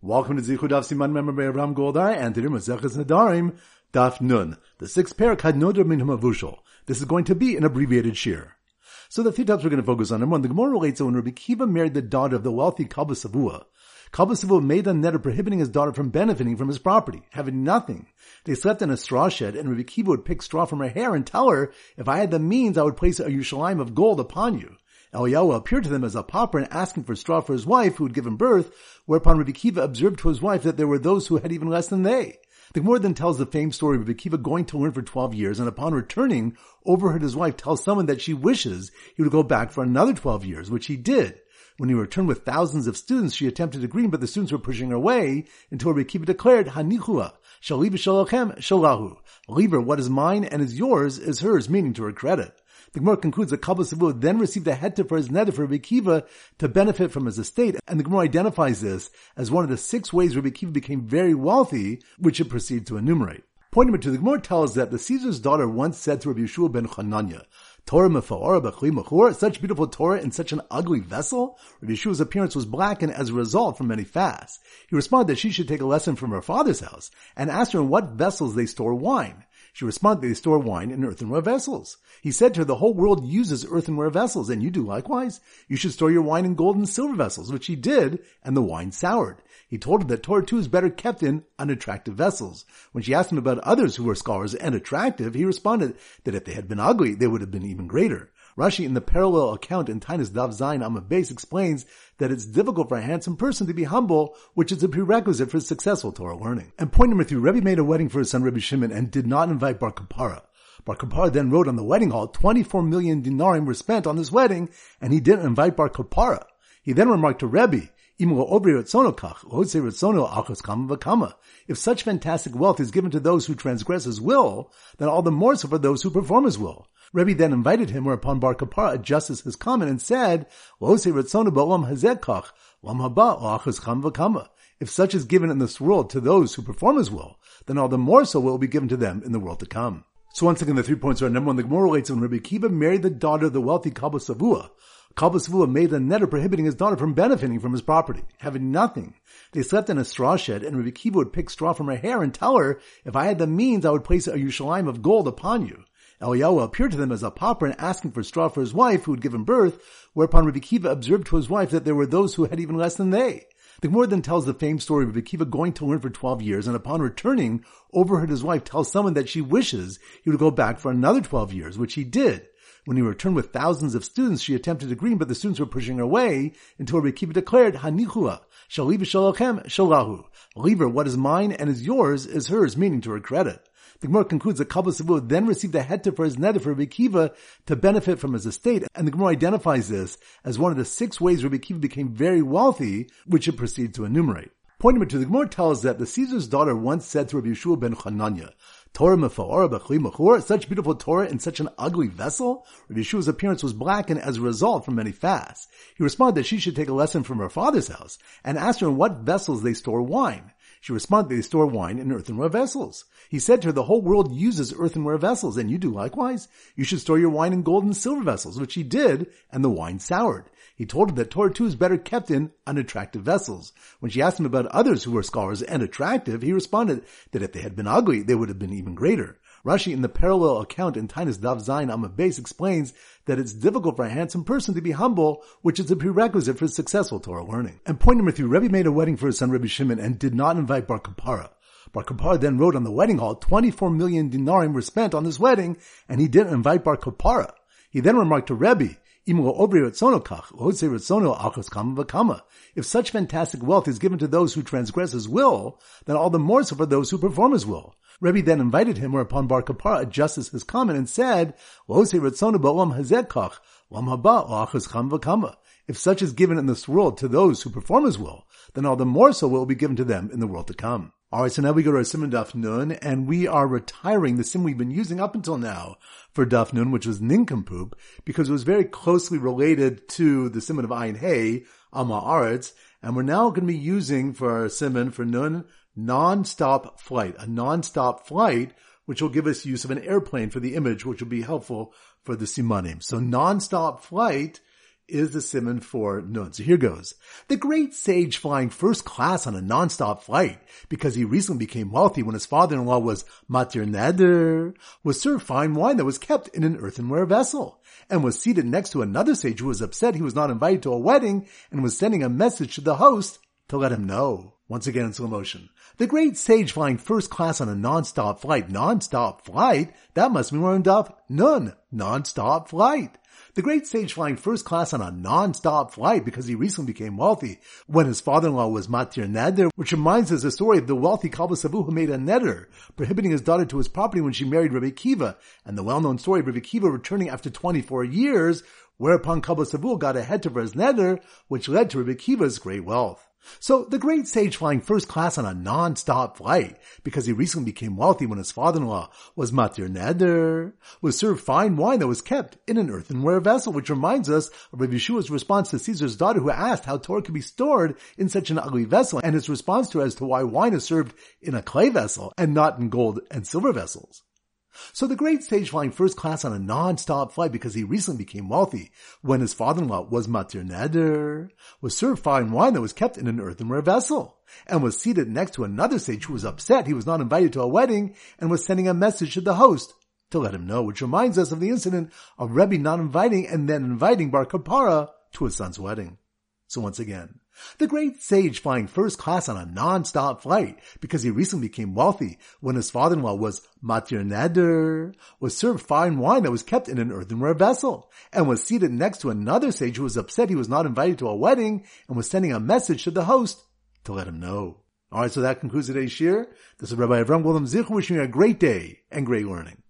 Welcome to Zichud Daf Siman Member by Abraham Goldar and today Maseches Nedarim Daf Nun. The sixth parak had Nodar Min Hamavushal. This is going to be an abbreviated shir. So the three topics we're going to focus on. Number one, the Gemara relates that when Rabbi Kiva married the daughter of the wealthy Kalba Savua made a neder prohibiting his daughter from benefiting from his property, having nothing. They slept in a straw shed, and Rabbi Kiva would pick straw from her hair and tell her, if I had the means, I would place a Yerushalayim of gold upon you. Eliyahu appeared to them as a pauper and asking for straw for his wife who had given birth, whereupon Rabbi Kiva observed to his wife that there were those who had even less than they. The Gemara then tells the famed story of Rabbi Kiva going to learn for 12 years, and upon returning, overheard his wife tell someone that she wishes he would go back for another 12 years, which he did. When he returned with thousands of students, she attempted agreeing, but the students were pushing her away until Rabbi Kiva declared, Hanichua, shaliv shalachem shalahu. Leave her, what is mine and is yours is hers, meaning to her credit. The Gemara concludes that Kalba Savua then received a heter for his neder for Rabbi Kiva to benefit from his estate, and the Gemara identifies this as one of the 6 ways Rabbi Kiva became very wealthy, which it proceeds to enumerate. Point number 2, the Gemara tells us that the Caesar's daughter once said to Rabbi Yeshua ben Chananya, Torah mefa'ora b'chli mechur, such beautiful Torah in such an ugly vessel? Rabbi Yeshua's appearance was blackened as a result from many fasts. He responded that she should take a lesson from her father's house, and asked her in what vessels they store wine. She responded they store wine in earthenware vessels. He said to her, the whole world uses earthenware vessels, and you do likewise. You should store your wine in gold and silver vessels, which she did, and the wine soured. He told her that Torah too is better kept in unattractive vessels. When she asked him about others who were scholars and attractive, he responded that if they had been ugly, they would have been even greater. Rashi, in the parallel account in Tainus Daf Zayin Amud Beis, explains that it's difficult for a handsome person to be humble, which is a prerequisite for successful Torah learning. And point number 3, Rebbe made a wedding for his son Rebbe Shimon and did not invite Bar Kapara. Bar Kapara then wrote on the wedding hall, 24 million dinarim were spent on this wedding, and he didn't invite Bar Kapara. He then remarked to Rebbe, if such fantastic wealth is given to those who transgress his will, then all the more so for those who perform his will. Rebbe then invited him, whereupon Bar Kapara adjusted his comment and said, if such is given in this world to those who perform his will, then all the more so will be given to them in the world to come. So once again, the 3 points are: number 1, the Gemara relates when Rabbi Kiva married the daughter of the wealthy Kalba Savua made a neder prohibiting his daughter from benefiting from his property, having nothing. They slept in a straw shed, and Rabbi Kiva would pick straw from her hair and tell her, if I had the means, I would place a Yerushalayim of gold upon you. Eliyahu appeared to them as a pauper and asking for straw for his wife who had given birth, whereupon Rabbi Kiva observed to his wife that there were those who had even less than they. The Gemara then tells the famed story of Rabbi Kiva going to learn for 12 years, and upon returning, overheard his wife tell someone that she wishes he would go back for another 12 years, which he did. When he returned with thousands of students, she attempted agreeing, but the students were pushing her away until Rabbi Kiva declared, Hanichua, shaliv shalachem shalahu. Leave her, what is mine and is yours is hers, meaning to her credit. The Gemara concludes that Kalba Savua then received a heter for his neder for Rabbi Kiva to benefit from his estate, and the Gemara identifies this as one of the 6 ways Rabbi Kiva became very wealthy, which it proceeds to enumerate. Point number 2, the Gemara tells us that the Caesar's daughter once said to Rabbi Yeshua ben Chananya, Torah mefa'ora b'chli mechur, such beautiful Torah in such an ugly vessel? Rabbi Yeshua's appearance was blackened as a result from many fasts. He responded that she should take a lesson from her father's house, and asked her in what vessels they store wine. She responded they store wine in earthenware vessels. He said to her, the whole world uses earthenware vessels, and you do likewise. You should store your wine in gold and silver vessels, which she did, and the wine soured. He told her that Torah too is better kept in unattractive vessels. When she asked him about others who were scholars and attractive, he responded that if they had been ugly, they would have been even greater. Rashi, in the parallel account in Tainus Daf Zayin Amud Beis, explains that it's difficult for a handsome person to be humble, which is a prerequisite for successful Torah learning. And point number 3, Rebbe made a wedding for his son Rebbe Shimon and did not invite Bar Kapara. Bar Kapara then wrote on the wedding hall, 24 million dinarim were spent on this wedding, and he didn't invite Bar Kapara. He then remarked to Rebbe, if such fantastic wealth is given to those who transgress his will, then all the more so for those who perform his will. Rebbe then invited him, whereupon Bar Kapara adjusted his comment and said, if such is given in this world to those who perform his will, then all the more so will be given to them in the world to come. Alright, so now we go to our Siman Daf Nun, and we are retiring the sim we've been using up until now for Daf Nun, which was Nincompoop, because it was very closely related to the Siman of Ayin Hey, Amma Aretz, and we're now going to be using for our Siman for Nun, non-stop flight, a non-stop flight, which will give us use of an airplane for the image, which will be helpful for the Simanim. So non-stop flight is the simon for nun. So here goes. The great sage flying first class on a non-stop flight because he recently became wealthy when his father-in-law was matir neder, was served fine wine that was kept in an earthenware vessel, and was seated next to another sage who was upset he was not invited to a wedding and was sending a message to the host to let him know. Once again in slow motion. The great sage flying first class on a non-stop flight. Non-stop flight? That must mean we're in Daf Nun. Non-stop flight. The great sage flying first class on a non-stop flight because he recently became wealthy when his father-in-law was matir neder, which reminds us the story of the wealthy Kalba Savu who made a neder, prohibiting his daughter to his property when she married Rabbi Kiva, and the well-known story of Rabbi Kiva returning after 24 years, whereupon Kalba Savu got a heter for his neder, which led to Rabbi Kiva's great wealth. So the great sage flying first class on a non-stop flight because he recently became wealthy when his father-in-law was matir neder, was served fine wine that was kept in an earthenware vessel, which reminds us of Rabbi Yeshua's response to Caesar's daughter who asked how Torah could be stored in such an ugly vessel, and his response to her as to why wine is served in a clay vessel and not in gold and silver vessels. So the great sage flying first class on a non-stop flight because he recently became wealthy when his father-in-law was matir neder, was served fine wine that was kept in an earthenware vessel, and was seated next to another sage who was upset he was not invited to a wedding and was sending a message to the host to let him know, which reminds us of the incident of Rebbe not inviting and then inviting Bar Kapara to his son's wedding. So once again, the great sage flying first class on a non-stop flight because he recently became wealthy when his father-in-law was matir neder, was served fine wine that was kept in an earthenware vessel, and was seated next to another sage who was upset he was not invited to a wedding and was sending a message to the host to let him know. Alright, so that concludes today's shir. This is Rabbi Avram Golden Zich wishing you a great day and great learning.